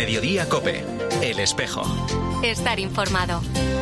Mediodía COPE. El espejo. Estar informado.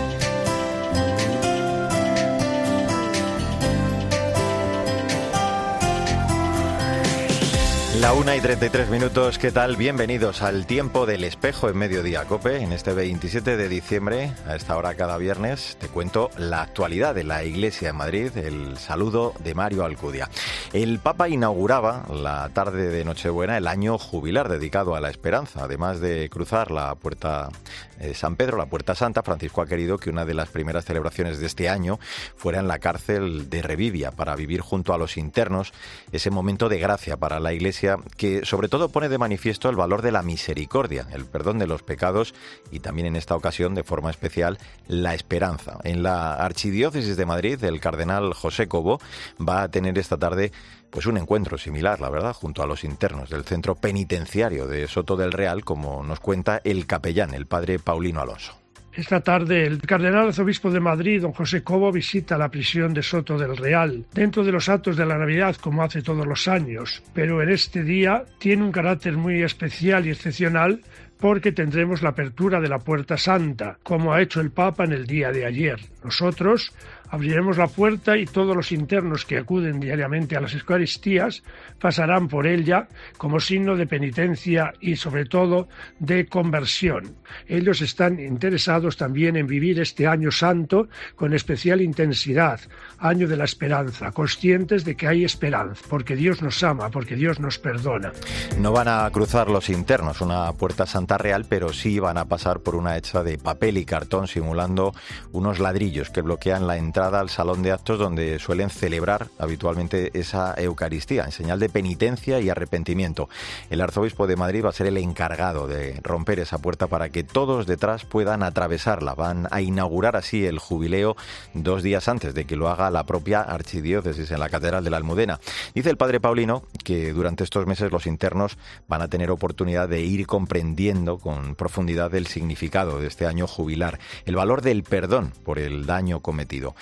La 1:33, ¿qué tal? Bienvenidos al tiempo del espejo en Mediodía COPE. En este 27 de diciembre, a esta hora cada viernes, te cuento la actualidad de la Iglesia en Madrid, el saludo de Mario Alcudia. El Papa inauguraba la tarde de Nochebuena el año jubilar dedicado a la esperanza. Además de cruzar la puerta San Pedro, la Puerta Santa, Francisco ha querido que una de las primeras celebraciones de este año fuera en la cárcel de Revivia, para vivir junto a los internos ese momento de gracia para la Iglesia, que sobre todo pone de manifiesto el valor de la misericordia, el perdón de los pecados y también en esta ocasión, de forma especial, la esperanza. En la Archidiócesis de Madrid, el cardenal José Cobo va a tener esta tarde pues un encuentro similar, la verdad, junto a los internos del centro penitenciario de Soto del Real, como nos cuenta el capellán, el padre Paulino Alonso. Esta tarde el cardenal arzobispo de Madrid, don José Cobo, visita la prisión de Soto del Real, dentro de los actos de la Navidad, como hace todos los años, pero en este día tiene un carácter muy especial y excepcional, porque tendremos la apertura de la Puerta Santa, como ha hecho el Papa en el día de ayer. Nosotros abriremos la puerta y todos los internos que acuden diariamente a las Eucaristías pasarán por ella como signo de penitencia y sobre todo de conversión. Ellos están interesados también en vivir este año santo con especial intensidad, año de la esperanza, conscientes de que hay esperanza, porque Dios nos ama, porque Dios nos perdona. No van a cruzar los internos una Puerta Santa real, pero sí van a pasar por una hecha de papel y cartón simulando unos ladrillos que bloquean la entrada al salón de actos donde suelen celebrar habitualmente esa Eucaristía, en señal de penitencia y arrepentimiento. El arzobispo de Madrid va a ser el encargado de romper esa puerta para que todos detrás puedan atravesarla. Van a inaugurar así el jubileo 2 días antes de que lo haga la propia archidiócesis en la Catedral de la Almudena. Dice el padre Paulino que durante estos meses los internos van a tener oportunidad de ir comprendiendo con profundidad el significado de este año jubilar, el valor del perdón por el daño cometido.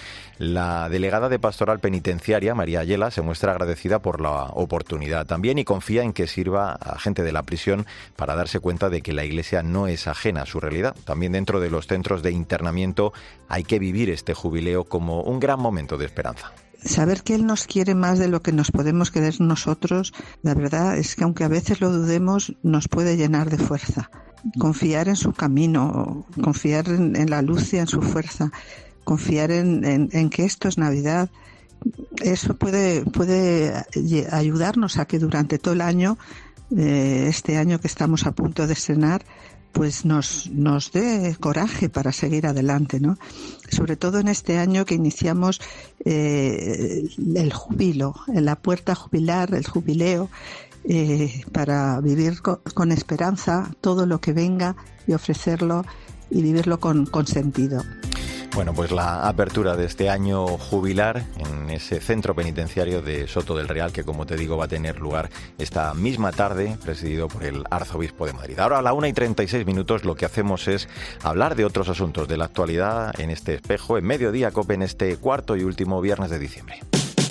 La delegada de Pastoral Penitenciaria, María Ayela, se muestra agradecida por la oportunidad también y confía en que sirva a gente de la prisión para darse cuenta de que la Iglesia no es ajena a su realidad. También dentro de los centros de internamiento hay que vivir este jubileo como un gran momento de esperanza. Saber que Él nos quiere más de lo que nos podemos querer nosotros, la verdad es que aunque a veces lo dudemos, nos puede llenar de fuerza. Confiar en su camino, confiar en la luz y en su fuerza, confiar en que esto es Navidad, eso puede ayudarnos a que durante todo el año, este año que estamos a punto de estrenar, pues nos dé coraje para seguir adelante, ¿no? Sobre todo en este año que iniciamos el júbilo, en la puerta jubilar, el jubileo, para vivir con esperanza todo lo que venga y ofrecerlo y vivirlo con sentido. Bueno, pues la apertura de este año jubilar en ese centro penitenciario de Soto del Real, que como te digo va a tener lugar esta misma tarde, presidido por el arzobispo de Madrid. Ahora a la 1:36 lo que hacemos es hablar de otros asuntos de la actualidad en este espejo, en Mediodía COPE, en este cuarto y último viernes de diciembre.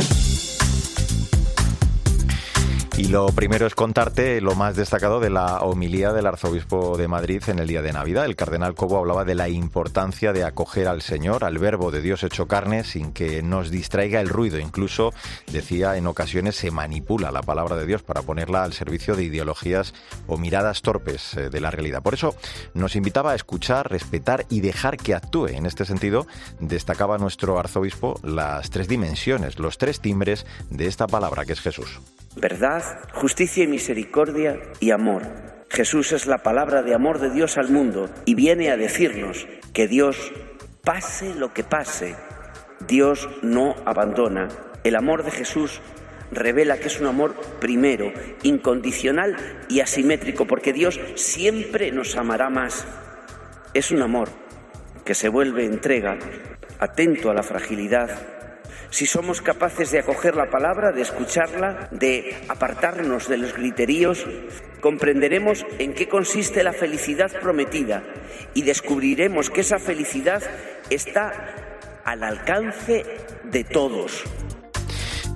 Y lo primero es contarte lo más destacado de la homilía del arzobispo de Madrid en el día de Navidad. El cardenal Cobo hablaba de la importancia de acoger al Señor, al Verbo de Dios hecho carne, sin que nos distraiga el ruido. Incluso, decía, en ocasiones se manipula la palabra de Dios para ponerla al servicio de ideologías o miradas torpes de la realidad. Por eso nos invitaba a escuchar, respetar y dejar que actúe. En este sentido, destacaba nuestro arzobispo las 3 dimensiones, los 3 timbres de esta palabra que es Jesús. Verdad, justicia y misericordia y amor. Jesús es la palabra de amor de Dios al mundo y viene a decirnos que Dios, pase lo que pase, Dios no abandona. El amor de Jesús revela que es un amor primero, incondicional y asimétrico, porque Dios siempre nos amará más. Es un amor que se vuelve entrega, atento a la fragilidad. Si somos capaces de acoger la palabra, de escucharla, de apartarnos de los griteríos, comprenderemos en qué consiste la felicidad prometida y descubriremos que esa felicidad está al alcance de todos.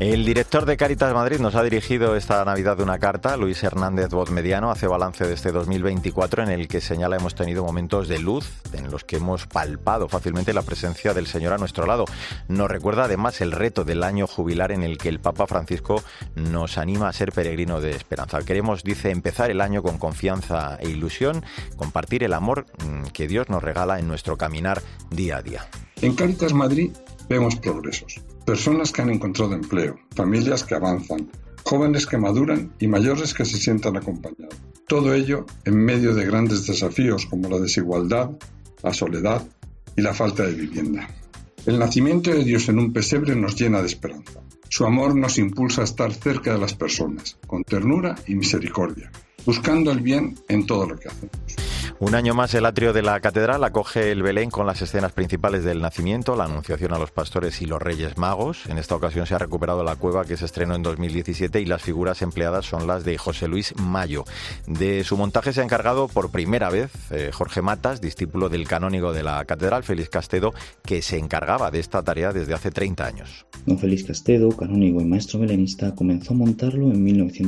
El director de Cáritas Madrid nos ha dirigido esta Navidad una carta. Luis Hernández Bozmediano hace balance de este 2024 en el que señala hemos tenido momentos de luz en los que hemos palpado fácilmente la presencia del Señor a nuestro lado. Nos recuerda además el reto del año jubilar en el que el Papa Francisco nos anima a ser peregrino de esperanza. Queremos, dice, empezar el año con confianza e ilusión, compartir el amor que Dios nos regala en nuestro caminar día a día. En Cáritas Madrid vemos progresos. Personas que han encontrado empleo, familias que avanzan, jóvenes que maduran y mayores que se sientan acompañados. Todo ello en medio de grandes desafíos como la desigualdad, la soledad y la falta de vivienda. El nacimiento de Dios en un pesebre nos llena de esperanza. Su amor nos impulsa a estar cerca de las personas, con ternura y misericordia, buscando el bien en todo lo que hacemos. Un año más el atrio de la catedral acoge el Belén con las escenas principales del nacimiento, la anunciación a los pastores y los Reyes Magos. En esta ocasión se ha recuperado la cueva que se estrenó en 2017 y las figuras empleadas son las de José Luis Mayo. De su montaje se ha encargado por primera vez Jorge Matas, discípulo del canónigo de la catedral, Félix Castedo, que se encargaba de esta tarea desde hace 30 años. Don Félix Castedo, canónigo y maestro belenista, comenzó a montarlo en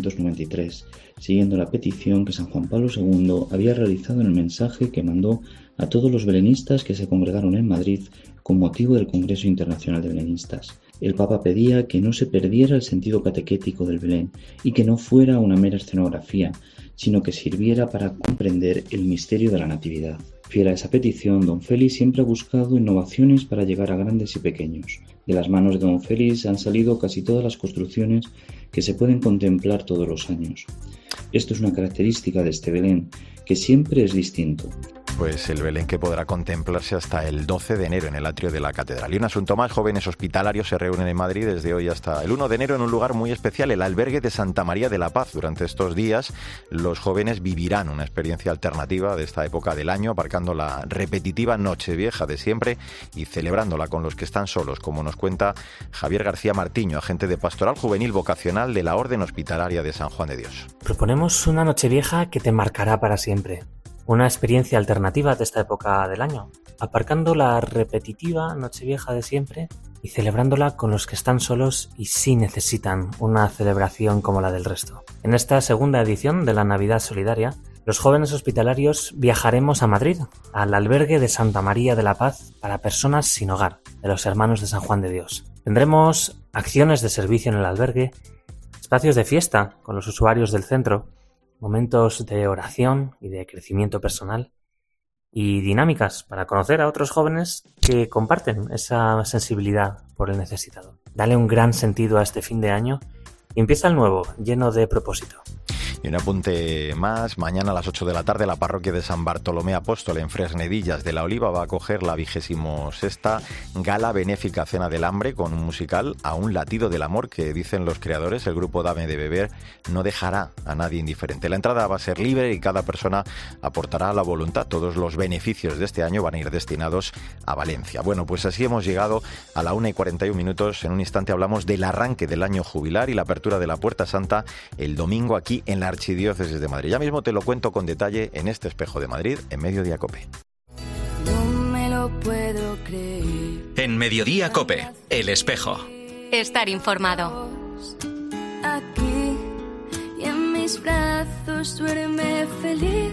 1993, siguiendo la petición que San Juan Pablo II había realizado en el mensaje que mandó a todos los belenistas que se congregaron en Madrid con motivo del Congreso Internacional de Belenistas. El Papa pedía que no se perdiera el sentido catequético del Belén y que no fuera una mera escenografía, sino que sirviera para comprender el misterio de la Natividad. Fiel a esa petición, don Félix siempre ha buscado innovaciones para llegar a grandes y pequeños. De las manos de don Félix han salido casi todas las construcciones que se pueden contemplar todos los años. Esto es una característica de este Belén, que siempre es distinto. Pues el Belén que podrá contemplarse hasta el 12 de enero en el atrio de la catedral. Y un asunto más, jóvenes hospitalarios se reúnen en Madrid desde hoy hasta el 1 de enero en un lugar muy especial, el albergue de Santa María de la Paz. Durante estos días los jóvenes vivirán una experiencia alternativa de esta época del año, aparcando la repetitiva Nochevieja de siempre y celebrándola con los que están solos, como nos cuenta Javier García Martiño, agente de Pastoral Juvenil Vocacional de la Orden Hospitalaria de San Juan de Dios. Proponemos una Nochevieja que te marcará para siempre. Una experiencia alternativa de esta época del año, aparcando la repetitiva Nochevieja de siempre y celebrándola con los que están solos y sí necesitan una celebración como la del resto. En esta segunda edición de la Navidad Solidaria, los jóvenes hospitalarios viajaremos a Madrid, al albergue de Santa María de la Paz para personas sin hogar, de los Hermanos de San Juan de Dios. Tendremos acciones de servicio en el albergue, espacios de fiesta con los usuarios del centro, momentos de oración y de crecimiento personal y dinámicas para conocer a otros jóvenes que comparten esa sensibilidad por el necesitado. Dale un gran sentido a este fin de año y empieza el nuevo, lleno de propósito. Y un apunte más, mañana a las 8 de la tarde la parroquia de San Bartolomé Apóstol en Fresnedillas de la Oliva va a acoger la 26ª Gala Benéfica Cena del Hambre con un musical A un latido del amor que dicen los creadores, el grupo Dame de Beber no dejará a nadie indiferente. La entrada va a ser libre y cada persona aportará la voluntad. Todos los beneficios de este año van a ir destinados a Valencia. Bueno, pues así hemos llegado a la 1:41. En un instante hablamos del arranque del año jubilar y la apertura de la Puerta Santa el domingo aquí en la Archidiócesis de Madrid. Ya mismo te lo cuento con detalle en este Espejo de Madrid, en Mediodía COPE. No me lo puedo creer. En Mediodía COPE, El Espejo. Estar informado. Aquí y en mis brazos duerme feliz.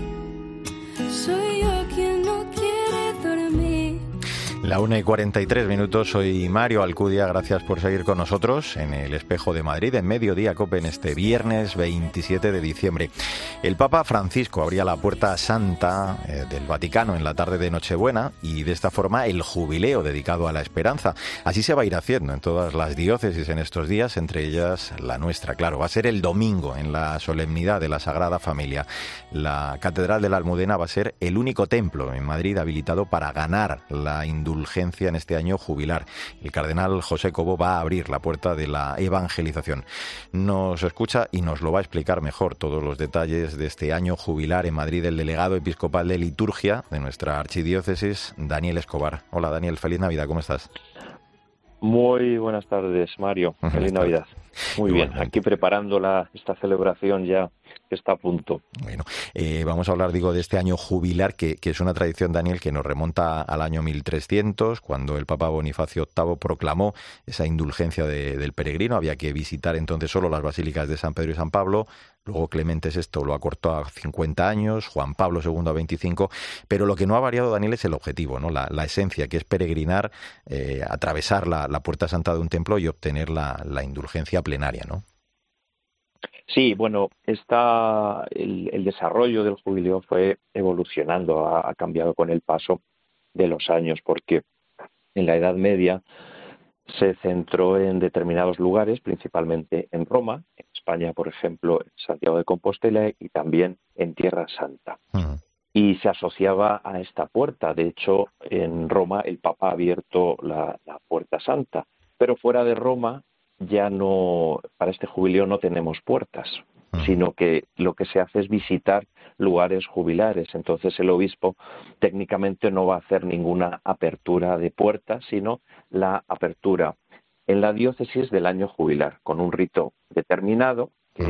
Soy yo quien no quiere dormir. La 1:43, soy Mario Alcudia, gracias por seguir con nosotros en el Espejo de Madrid, en Mediodía COPE, en este viernes 27 de diciembre. El Papa Francisco abría la Puerta Santa del Vaticano en la tarde de Nochebuena y de esta forma el jubileo dedicado a la esperanza. Así se va a ir haciendo en todas las diócesis en estos días, entre ellas la nuestra, claro. Va a ser el domingo en la solemnidad de la Sagrada Familia. La Catedral de la Almudena va a ser el único templo en Madrid habilitado para ganar la indulgencia en este año jubilar. El cardenal José Cobo va a abrir la puerta de la evangelización. Nos escucha y nos lo va a explicar mejor todos los detalles de este año jubilar en Madrid el delegado episcopal de liturgia de nuestra archidiócesis, Daniel Escobar. Hola Daniel, feliz Navidad, ¿cómo estás? Muy buenas tardes, Mario. Feliz Navidad. Muy bien, aquí preparando esta celebración ya está a punto. Bueno, vamos a hablar, digo, de este año jubilar, que es una tradición, Daniel, que nos remonta al año 1300, cuando el Papa Bonifacio VIII proclamó esa indulgencia del peregrino. Había que visitar entonces solo las basílicas de San Pedro y San Pablo. Luego Clemente VI lo acortó a 50 años, Juan Pablo II a 25, pero lo que no ha variado, Daniel, es el objetivo, ¿no? La esencia, que es peregrinar, atravesar la Puerta Santa de un templo y obtener la indulgencia plenaria, ¿no? Sí, bueno, el desarrollo del jubileo fue evolucionando, ha cambiado con el paso de los años, porque en la Edad Media se centró en determinados lugares, principalmente en Roma, en España, por ejemplo, en Santiago de Compostela y también en Tierra Santa. Y se asociaba a esta puerta. De hecho, en Roma el Papa ha abierto la Puerta Santa, pero fuera de Roma ya no, para este jubileo no tenemos puertas, sino que lo que se hace es visitar lugares jubilares. Entonces el obispo técnicamente no va a hacer ninguna apertura de puertas, sino la apertura en la diócesis del año jubilar, con un rito determinado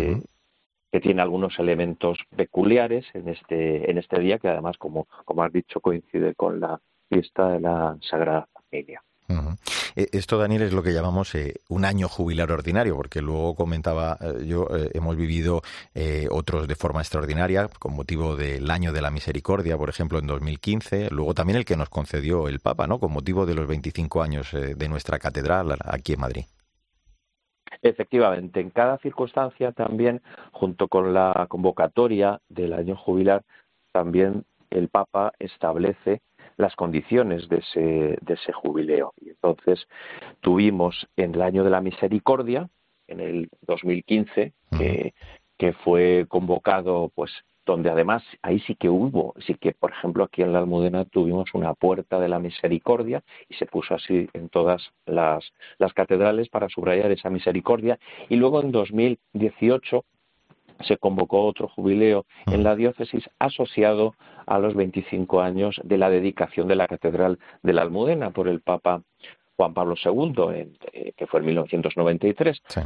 que tiene algunos elementos peculiares en este día, que además, como has dicho, coincide con la fiesta de la Sagrada Familia. Esto, Daniel, es lo que llamamos un año jubilar ordinario, porque luego comentaba yo, hemos vivido otros de forma extraordinaria, con motivo del Año de la Misericordia, por ejemplo, en 2015, luego también el que nos concedió el Papa, ¿no?, con motivo de los 25 años de nuestra catedral aquí en Madrid. Efectivamente, en cada circunstancia también, junto con la convocatoria del año jubilar, también el Papa establece las condiciones de ese jubileo. Y entonces tuvimos en el año de la misericordia, en el 2015, que fue convocado, pues, donde además ahí sí que por ejemplo, aquí en la Almudena tuvimos una puerta de la misericordia y se puso así en todas las catedrales para subrayar esa misericordia. Y luego en 2018 se convocó otro jubileo en la diócesis asociado a los 25 años de la dedicación de la Catedral de la Almudena por el Papa Juan Pablo II, que fue en 1993. Sí.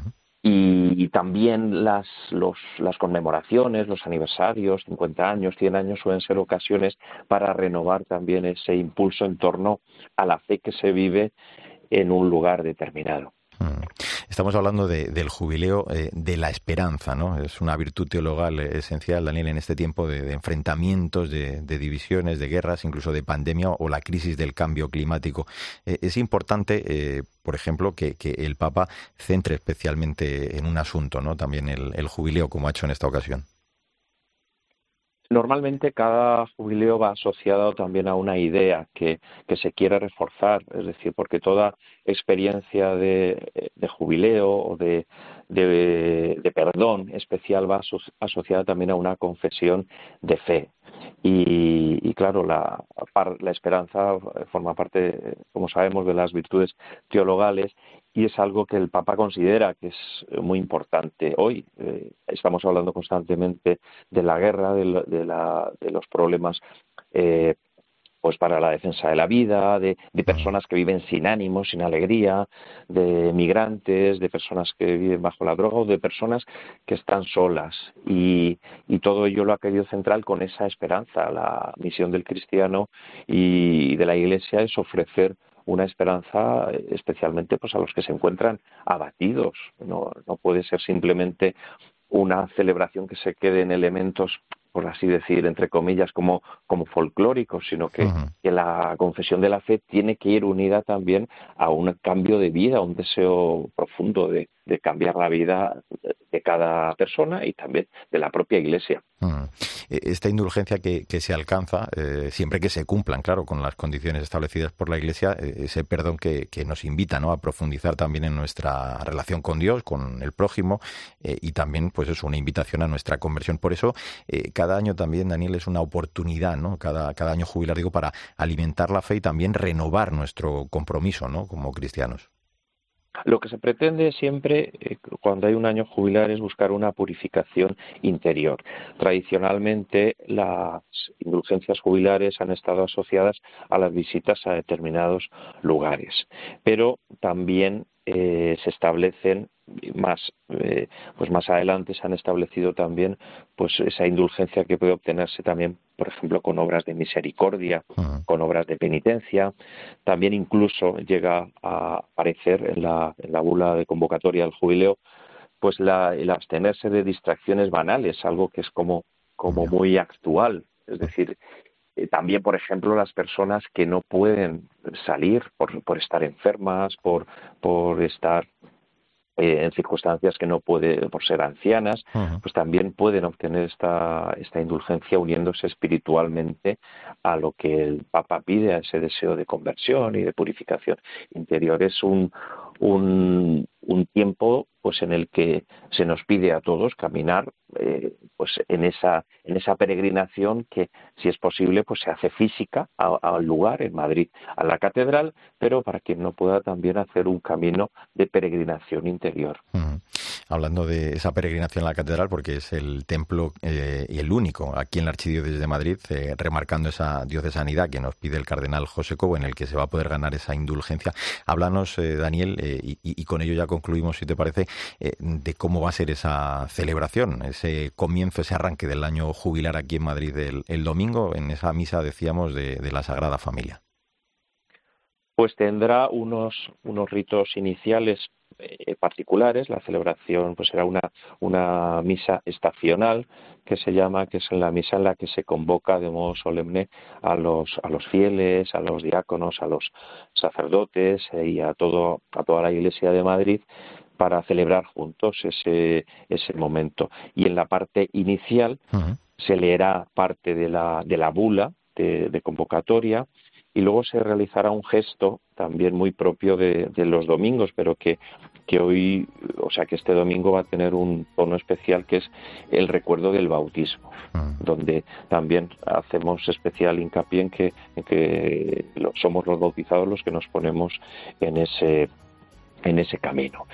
Y también las conmemoraciones, los aniversarios, 50 años, 100 años, suelen ser ocasiones para renovar también ese impulso en torno a la fe que se vive en un lugar determinado. Estamos hablando del jubileo de la esperanza, ¿no? Es una virtud teologal esencial, Daniel, en este tiempo de enfrentamientos, de divisiones, de guerras, incluso de pandemia o la crisis del cambio climático. Es importante, por ejemplo, que el Papa centre especialmente en un asunto, ¿no?, también el jubileo, como ha hecho en esta ocasión. Normalmente cada jubileo va asociado también a una idea que se quiere reforzar, es decir, porque toda experiencia de jubileo o de perdón especial va asociada también a una confesión de fe. Y claro, la esperanza forma parte, como sabemos, de las virtudes teologales, y es algo que el Papa considera que es muy importante. Hoy estamos hablando constantemente de la guerra, de los problemas pues para la defensa de la vida, de personas que viven sin ánimo, sin alegría, de migrantes, de personas que viven bajo la droga o de personas que están solas. Y todo ello lo ha querido centrar con esa esperanza. La misión del cristiano y de la Iglesia es ofrecer una esperanza especialmente pues a los que se encuentran abatidos. No puede ser simplemente una celebración que se quede en elementos, por así decir, entre comillas, como folclóricos, sino que la confesión de la fe tiene que ir unida también a un cambio de vida, a un deseo profundo de cambiar la vida de cada persona y también de la propia Iglesia. Esta indulgencia que se alcanza, siempre que se cumplan, claro, con las condiciones establecidas por la Iglesia, ese perdón que nos invita, ¿no?, a profundizar también en nuestra relación con Dios, con el prójimo, y también, pues es una invitación a nuestra conversión. Por eso, cada año también, Daniel, es una oportunidad, ¿no?, cada año jubilar, digo, para alimentar la fe y también renovar nuestro compromiso, ¿no?, como cristianos. Lo que se pretende siempre, cuando hay un año jubilar, es buscar una purificación interior. Tradicionalmente, las indulgencias jubilares han estado asociadas a las visitas a determinados lugares, pero también se establecen más adelante se han establecido también pues esa indulgencia que puede obtenerse también, por ejemplo, con obras de misericordia, con obras de penitencia. También incluso llega a aparecer en la bula de convocatoria del jubileo pues el abstenerse de distracciones banales, algo que es como muy actual. Es decir, también, por ejemplo, las personas que no pueden salir por estar enfermas, por estar en circunstancias que no puede, por ser ancianas, pues también pueden obtener esta indulgencia uniéndose espiritualmente a lo que el Papa pide, a ese deseo de conversión y de purificación interior. Es un tiempo pues en el que se nos pide a todos caminar pues en esa peregrinación que, si es posible, pues se hace física al lugar, en Madrid, a la catedral, pero para quien no pueda también hacer un camino de peregrinación interior. Hablando de esa peregrinación a la catedral, porque es el templo y el único aquí en la Archidiócesis de Madrid, remarcando esa diocesanidad que nos pide el cardenal José Cobo, en el que se va a poder ganar esa indulgencia. Háblanos, Daniel, y con ello ya concluimos, si te parece, de cómo va a ser esa celebración, ese comienzo, ese arranque del año jubilar aquí en Madrid el domingo, en esa misa, decíamos, de la Sagrada Familia. Pues tendrá unos ritos iniciales particulares. La celebración pues será una misa estacional que se llama, que es la misa en la que se convoca de modo solemne a los fieles, a los diáconos, a los sacerdotes y a toda la Iglesia de Madrid para celebrar juntos ese momento. Y en la parte inicial se leerá parte de la bula de convocatoria, y luego se realizará un gesto también muy propio de los domingos, pero que hoy, o sea, que este domingo va a tener un tono especial, que es el recuerdo del bautismo, donde también hacemos especial hincapié en que somos los bautizados los que nos ponemos en ese camino.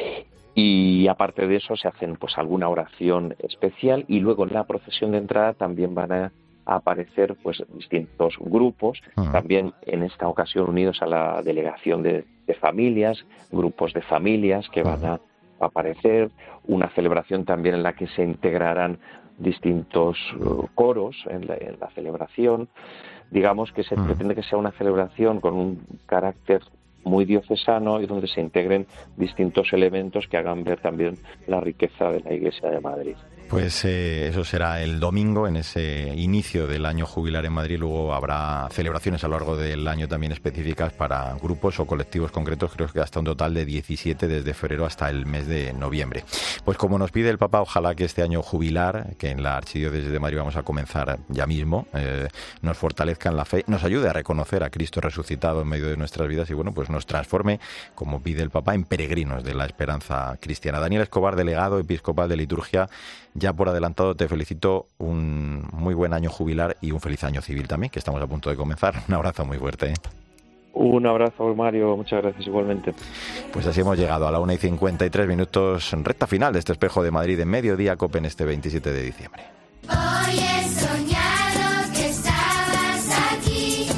Y aparte de eso se hacen pues alguna oración especial, y luego en la procesión de entrada también van a aparecer pues distintos grupos, también en esta ocasión unidos a la delegación de familias, grupos de familias que van a aparecer, una celebración también en la que se integrarán distintos coros en la celebración. Digamos que se pretende que sea una celebración con un carácter muy diocesano y donde se integren distintos elementos que hagan ver también la riqueza de la Iglesia de Madrid. Pues eso será el domingo, en ese inicio del año jubilar en Madrid. Luego habrá celebraciones a lo largo del año también específicas para grupos o colectivos concretos, creo que hasta un total de 17 desde febrero hasta el mes de noviembre. Pues como nos pide el Papa, ojalá que este año jubilar, que en la Archidiócesis de Madrid vamos a comenzar ya mismo, nos fortalezca en la fe, nos ayude a reconocer a Cristo resucitado en medio de nuestras vidas y bueno, pues nos transforme, como pide el Papa, en peregrinos de la esperanza cristiana. Daniel Escobar, delegado episcopal de liturgia, ya por adelantado te felicito, un muy buen año jubilar y un feliz año civil también, que estamos a punto de comenzar. Un abrazo muy fuerte. Un abrazo, Mario, muchas gracias igualmente. Pues así hemos llegado a la 1:53, recta final de este Espejo de Madrid en Mediodía Cope en este 27 de diciembre. Hoy he soñado que estabas aquí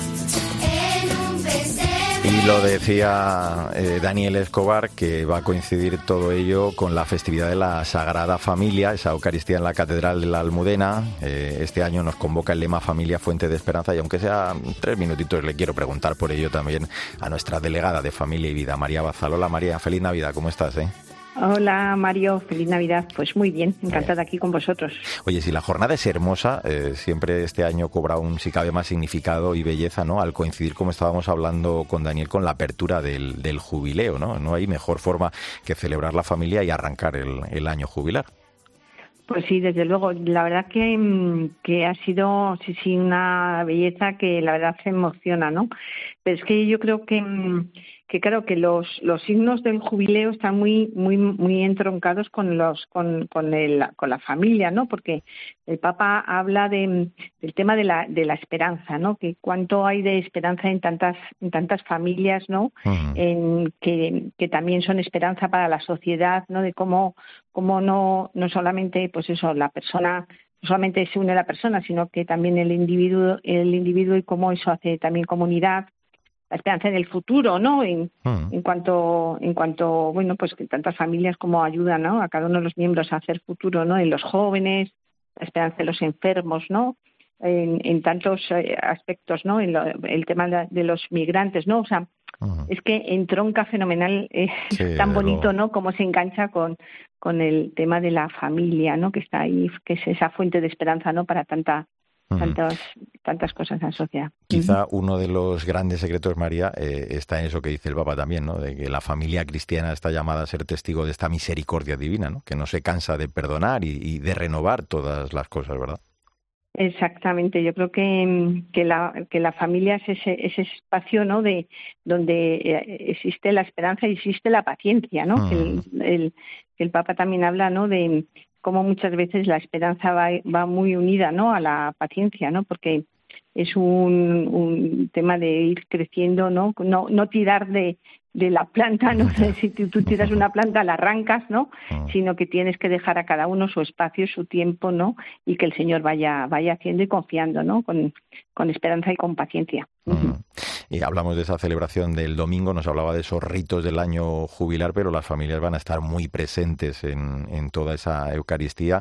en un pesebre. Y lo decía Daniel Escobar, que va a coincidir todo ello con la festividad de la Sagrada Familia, esa Eucaristía en la Catedral de la Almudena. Este año nos convoca el lema Familia, Fuente de Esperanza, y aunque sea 3 minutitos, le quiero preguntar por ello también a nuestra delegada de Familia y Vida, María Bazal. Hola María, feliz Navidad, ¿cómo estás? Hola Mario, feliz Navidad. Pues muy bien, encantada aquí con vosotros. Oye, si la jornada es hermosa, siempre este año cobra si cabe, más significado y belleza, ¿no? Al coincidir, como estábamos hablando con Daniel, con la apertura del jubileo, ¿no? No hay mejor forma que celebrar la familia y arrancar el año jubilar. Pues sí, desde luego. La verdad que ha sido sí una belleza que la verdad se emociona, ¿no? Pero es que yo creo que claro que los signos del jubileo están muy entroncados con la familia, ¿no? Porque el Papa habla del tema de la esperanza, ¿no? Que cuánto hay de esperanza en tantas familias, ¿no? Que también son esperanza para la sociedad, ¿no? De cómo no solamente pues eso, la persona no solamente se une a la persona, sino que también el individuo y cómo eso hace también comunidad. esperanza en el futuro, ¿no? En cuanto, bueno, pues que tantas familias como ayudan, ¿no? A cada uno de los miembros a hacer futuro, ¿no? En los jóvenes, la esperanza de los enfermos, ¿no? En tantos aspectos, ¿no? El tema de los migrantes, ¿no? O sea, es que entronca fenomenal, tan bonito, ¿no? Cómo se engancha con el tema de la familia, ¿no? Que está ahí, que es esa fuente de esperanza, ¿no? Para tantas cosas en la sociedad. Quizá uno de los grandes secretos, María, está en eso que dice el Papa también, ¿no? De que la familia cristiana está llamada a ser testigo de esta misericordia divina, ¿no? Que no se cansa de perdonar y de renovar todas las cosas, ¿verdad? Exactamente, yo creo que la familia es ese espacio, ¿no? De donde existe la esperanza y existe la paciencia, ¿no? Que el Papa también habla, ¿no? De cómo muchas veces la esperanza va muy unida, ¿no? A la paciencia, ¿no? Porque es un tema de ir creciendo, ¿no? No tirar de la planta, no sé, si tú tiras una planta la arrancas, ¿no? Sino que tienes que dejar a cada uno su espacio, su tiempo, ¿no? Y que el Señor vaya haciendo y confiando, ¿no? Con esperanza y con paciencia. Y hablamos de esa celebración del domingo, nos hablaba de esos ritos del año jubilar, pero las familias van a estar muy presentes en toda esa Eucaristía,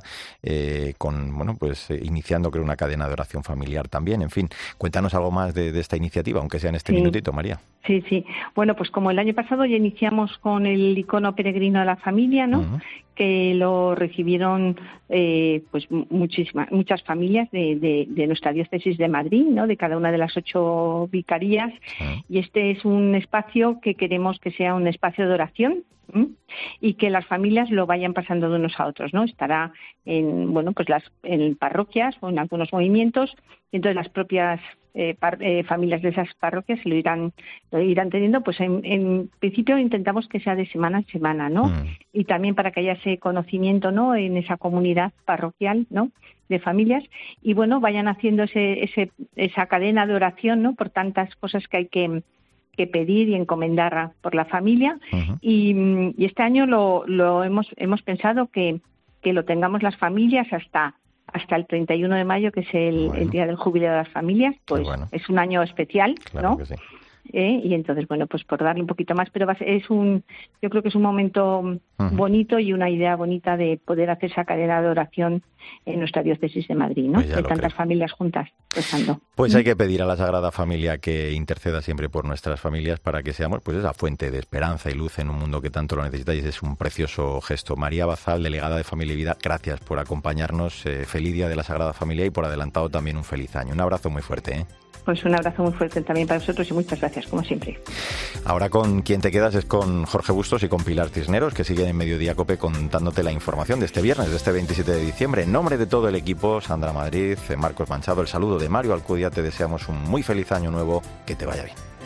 iniciando, creo, una cadena de oración familiar también. En fin, cuéntanos algo más de esta iniciativa, aunque sea en este minutito, María. Sí. Bueno, pues como el año pasado ya iniciamos con el icono peregrino de la familia, ¿no? Que lo recibieron pues muchas familias de nuestra diócesis de Madrid, ¿no? De cada una de las 8 vicarías, y este es un espacio que queremos que sea un espacio de oración y que las familias lo vayan pasando de unos a otros, ¿no? Estará en parroquias o en algunos movimientos, y entonces las propias familias de esas parroquias lo irán teniendo, pues en principio intentamos que sea de semana en semana, ¿no? Y también para que haya ese conocimiento, ¿no? En esa comunidad parroquial, ¿no? De familias, y bueno, vayan haciendo esa cadena de oración, ¿no? Por tantas cosas que hay que pedir y encomendar por la familia. Y este año lo hemos pensado que lo tengamos las familias hasta el 31 de mayo, que es el Día del Jubileo de las Familias. Pues es un año especial, claro, ¿no? Que sí. Y entonces, bueno, pues por darle un poquito más, pero yo creo que es un momento bonito y una idea bonita de poder hacer esa cadena de oración en nuestra diócesis de Madrid, ¿no? Pues de tantas familias juntas rezando. Pues hay que pedir a la Sagrada Familia que interceda siempre por nuestras familias para que seamos, pues, esa fuente de esperanza y luz en un mundo que tanto lo necesita, y es un precioso gesto. María Bazal, delegada de Familia y Vida, gracias por acompañarnos. Feliz Día de la Sagrada Familia y por adelantado también un feliz año. Un abrazo muy fuerte, ¿eh? Pues un abrazo muy fuerte también para vosotros y muchas gracias, como siempre. Ahora con quien te quedas es con Jorge Bustos y con Pilar Cisneros, que siguen en Mediodía COPE contándote la información de este viernes, de este 27 de diciembre. En nombre de todo el equipo, Sandra Madrid, Marcos Manchado, el saludo de Mario Alcudia, te deseamos un muy feliz año nuevo, que te vaya bien.